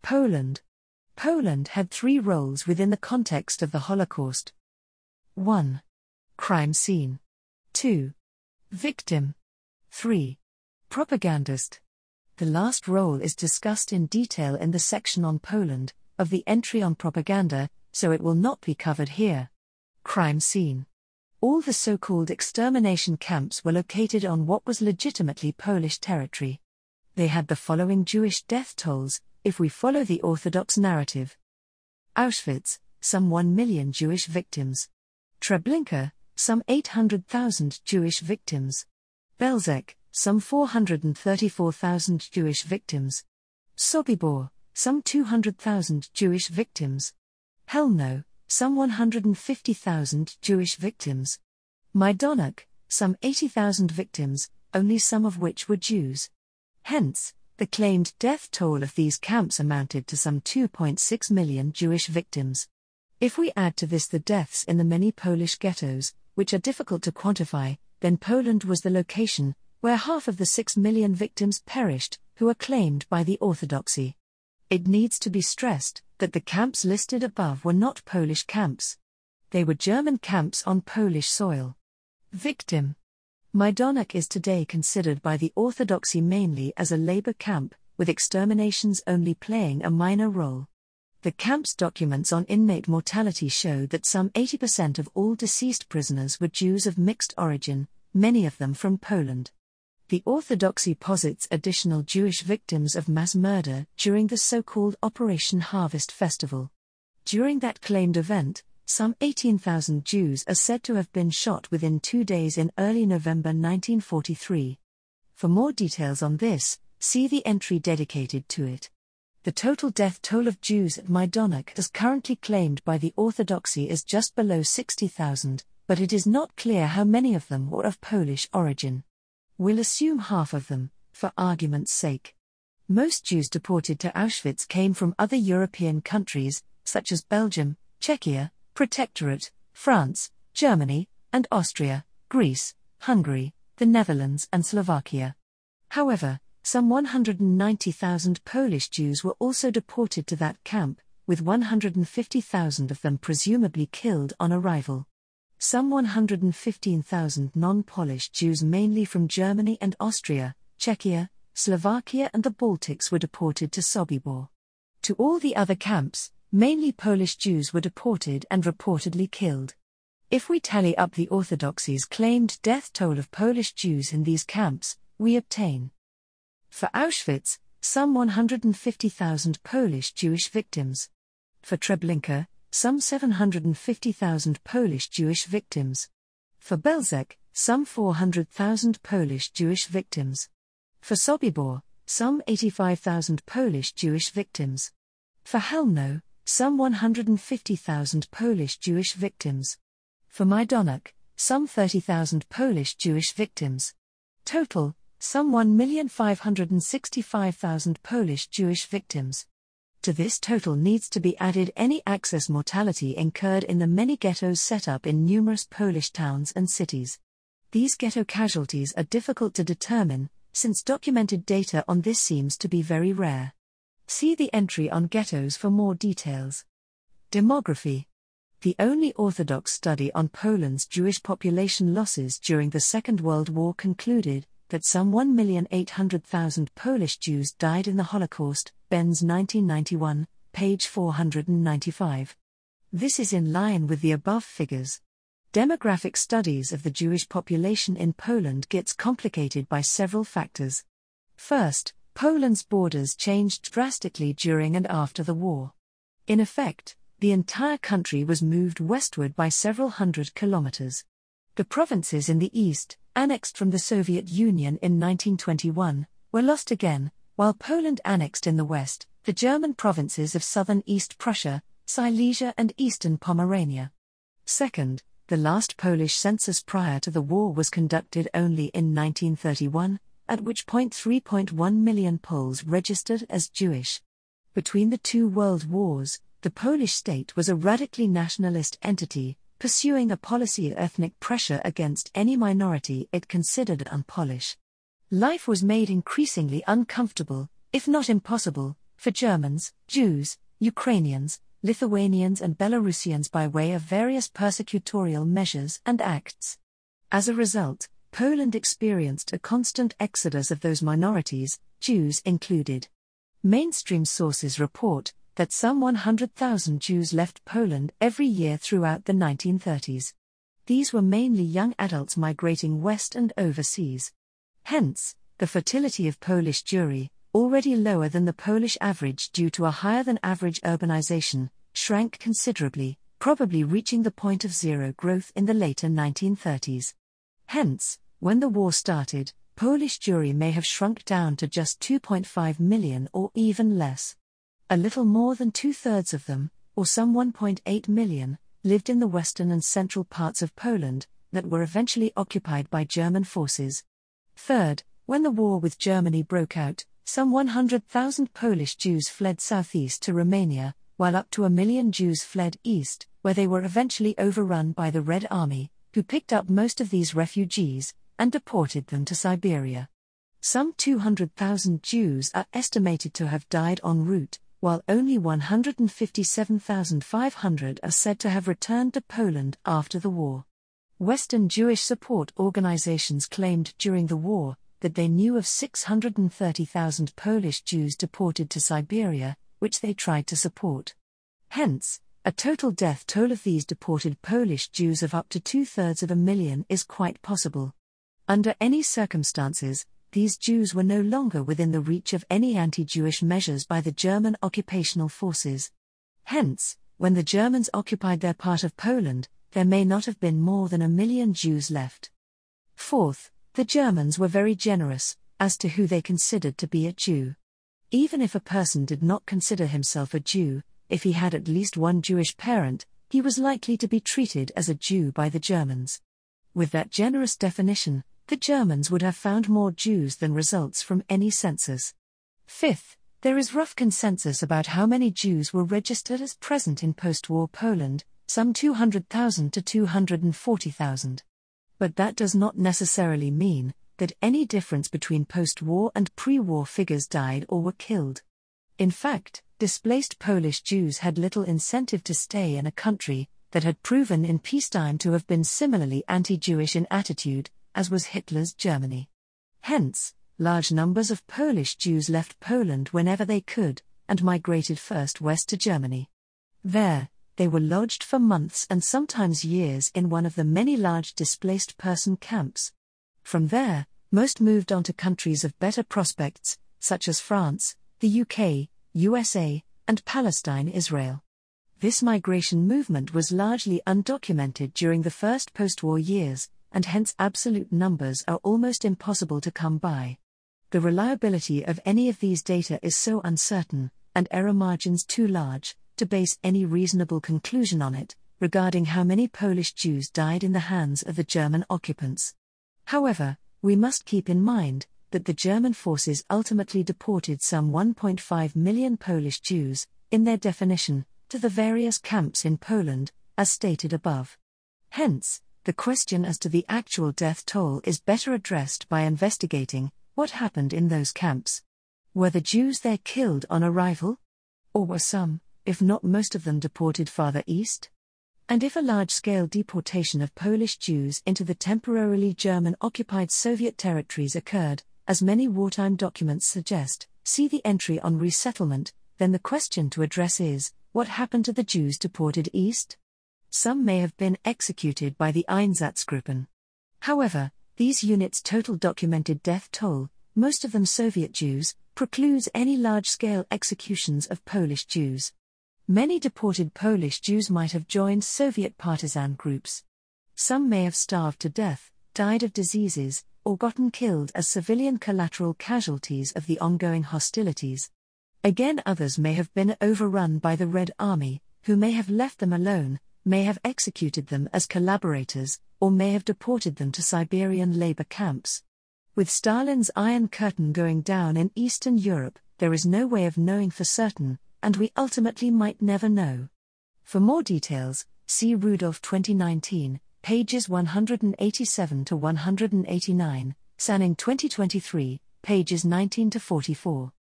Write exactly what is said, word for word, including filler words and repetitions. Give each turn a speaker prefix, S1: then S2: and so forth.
S1: Poland. Poland had three roles within the context of the Holocaust. one. Crime scene. two. Victim. three. Propagandist. The last role is discussed in detail in the section on Poland, of the entry on propaganda, so it will not be covered here. Crime scene. All the so-called extermination camps were located on what was legitimately Polish territory. They had the following Jewish death tolls, if we follow the Orthodox narrative. Auschwitz, some one million Jewish victims. Treblinka, some eight hundred thousand Jewish victims. Belzec, some four hundred thirty-four thousand Jewish victims. Sobibor, some two hundred thousand Jewish victims. Helno, some one hundred fifty thousand Jewish victims. Majdanek, some eighty thousand victims, only some of which were Jews. Hence, the claimed death toll of these camps amounted to some two point six million Jewish victims. If we add to this the deaths in the many Polish ghettos, which are difficult to quantify, then Poland was the location where half of the six million victims perished, who are claimed by the Orthodoxy. It needs to be stressed that the camps listed above were not Polish camps. They were German camps on Polish soil. Victim. Majdanek is today considered by the Orthodoxy mainly as a labor camp, with exterminations only playing a minor role. The camp's documents on inmate mortality show that some eighty percent of all deceased prisoners were Jews of mixed origin, many of them from Poland. The Orthodoxy posits additional Jewish victims of mass murder during the so-called Operation Harvest Festival. During that claimed event, some eighteen thousand Jews are said to have been shot within two days in early November nineteen forty-three. For more details on this, see the entry dedicated to it. The total death toll of Jews at Majdanek as currently claimed by the Orthodoxy is just below sixty thousand, but it is not clear how many of them were of Polish origin. We'll assume half of them, for argument's sake. Most Jews deported to Auschwitz came from other European countries, such as Belgium, Czechia, Protectorate, France, Germany, and Austria, Greece, Hungary, the Netherlands and Slovakia. However, some one hundred ninety thousand Polish Jews were also deported to that camp, with one hundred fifty thousand of them presumably killed on arrival. Some one hundred fifteen thousand non-Polish Jews mainly from Germany and Austria, Czechia, Slovakia and the Baltics were deported to Sobibor. To all the other camps, mainly Polish Jews were deported and reportedly killed. If we tally up the Orthodoxy's claimed death toll of Polish Jews in these camps, we obtain: for Auschwitz, some one hundred fifty thousand Polish Jewish victims. For Treblinka, some seven hundred fifty thousand Polish Jewish victims. For Belzec, some four hundred thousand Polish Jewish victims. For Sobibor, some eighty-five thousand Polish Jewish victims. For Helno, some one hundred fifty thousand Polish Jewish victims. For Majdanek, some thirty thousand Polish Jewish victims. Total, some one million five hundred sixty-five thousand Polish Jewish victims. To this total needs to be added any excess mortality incurred in the many ghettos set up in numerous Polish towns and cities. These ghetto casualties are difficult to determine, since documented data on this seems to be very rare. See the entry on ghettos for more details. Demography. The only orthodox study on Poland's Jewish population losses during the Second World War concluded that some one million eight hundred thousand Polish Jews died in the Holocaust, Benz nineteen ninety-one, page four hundred ninety-five. This is in line with the above figures. Demographic studies of the Jewish population in Poland gets complicated by several factors. First, Poland's borders changed drastically during and after the war. In effect, the entire country was moved westward by several hundred kilometers. The provinces in the east, annexed from the Soviet Union in nineteen twenty-one, were lost again, while Poland annexed in the west the German provinces of southern East Prussia, Silesia and eastern Pomerania. Second, the last Polish census prior to the war was conducted only in nineteen thirty-one, at which point three point one million Poles registered as Jewish. Between the two world wars, the Polish state was a radically nationalist entity, pursuing a policy of ethnic pressure against any minority it considered un-Polish. Life was made increasingly uncomfortable, if not impossible, for Germans, Jews, Ukrainians, Lithuanians and Belarusians by way of various persecutorial measures and acts. As a result, Poland experienced a constant exodus of those minorities, Jews included. Mainstream sources report that some one hundred thousand Jews left Poland every year throughout the nineteen thirties. These were mainly young adults migrating west and overseas. Hence, the fertility of Polish Jewry, already lower than the Polish average due to a higher than average urbanization, shrank considerably, probably reaching the point of zero growth in the later nineteen thirties. Hence, when the war started, Polish Jewry may have shrunk down to just two point five million or even less. A little more than two-thirds of them, or some one point eight million, lived in the western and central parts of Poland, that were eventually occupied by German forces. Third, when the war with Germany broke out, some one hundred thousand Polish Jews fled southeast to Romania, while up to a million Jews fled east, where they were eventually overrun by the Red Army, who picked up most of these refugees and deported them to Siberia. Some two hundred thousand Jews are estimated to have died en route, while only one hundred fifty-seven thousand five hundred are said to have returned to Poland after the war. Western Jewish support organizations claimed during the war that they knew of six hundred thirty thousand Polish Jews deported to Siberia, which they tried to support. Hence, a total death toll of these deported Polish Jews of up to two-thirds of a million is quite possible. Under any circumstances, these Jews were no longer within the reach of any anti-Jewish measures by the German occupational forces. Hence, when the Germans occupied their part of Poland, there may not have been more than a million Jews left. Fourth, the Germans were very generous as to who they considered to be a Jew. Even if a person did not consider himself a Jew, if he had at least one Jewish parent, he was likely to be treated as a Jew by the Germans. With that generous definition, the Germans would have found more Jews than results from any census. Fifth, there is rough consensus about how many Jews were registered as present in post-war Poland, some two hundred thousand to two hundred forty thousand. But that does not necessarily mean that any difference between post-war and pre-war figures died or were killed. In fact, displaced Polish Jews had little incentive to stay in a country that had proven in peacetime to have been similarly anti-Jewish in attitude, as was Hitler's Germany. Hence, large numbers of Polish Jews left Poland whenever they could, and migrated first west to Germany. There, they were lodged for months and sometimes years in one of the many large displaced person camps. From there, most moved on to countries of better prospects, such as France, the U K, U S A, and Palestine, Israel. This migration movement was largely undocumented during the first post-war years, and hence absolute numbers are almost impossible to come by. The reliability of any of these data is so uncertain, and error margins too large, to base any reasonable conclusion on it, regarding how many Polish Jews died in the hands of the German occupants. However, we must keep in mind that the German forces ultimately deported some one point five million Polish Jews, in their definition, to the various camps in Poland, as stated above. Hence, the question as to the actual death toll is better addressed by investigating what happened in those camps. Were the Jews there killed on arrival? Or were some, if not most of them, deported farther east? And if a large-scale deportation of Polish Jews into the temporarily German-occupied Soviet territories occurred, as many wartime documents suggest, see the entry on resettlement, then the question to address is, what happened to the Jews deported east? Some may have been executed by the Einsatzgruppen. However, these units' total documented death toll, most of them Soviet Jews, precludes any large-scale executions of Polish Jews. Many deported Polish Jews might have joined Soviet partisan groups. Some may have starved to death, died of diseases, or gotten killed as civilian collateral casualties of the ongoing hostilities. Again, others may have been overrun by the Red Army, who may have left them alone, may have executed them as collaborators, or may have deported them to Siberian labor camps. With Stalin's Iron Curtain going down in Eastern Europe, there is no way of knowing for certain, and we ultimately might never know. For more details, see Rudolph twenty nineteen, pages one eighty-seven to one eighty-nine, Sanning twenty twenty-three, pages nineteen to forty-four.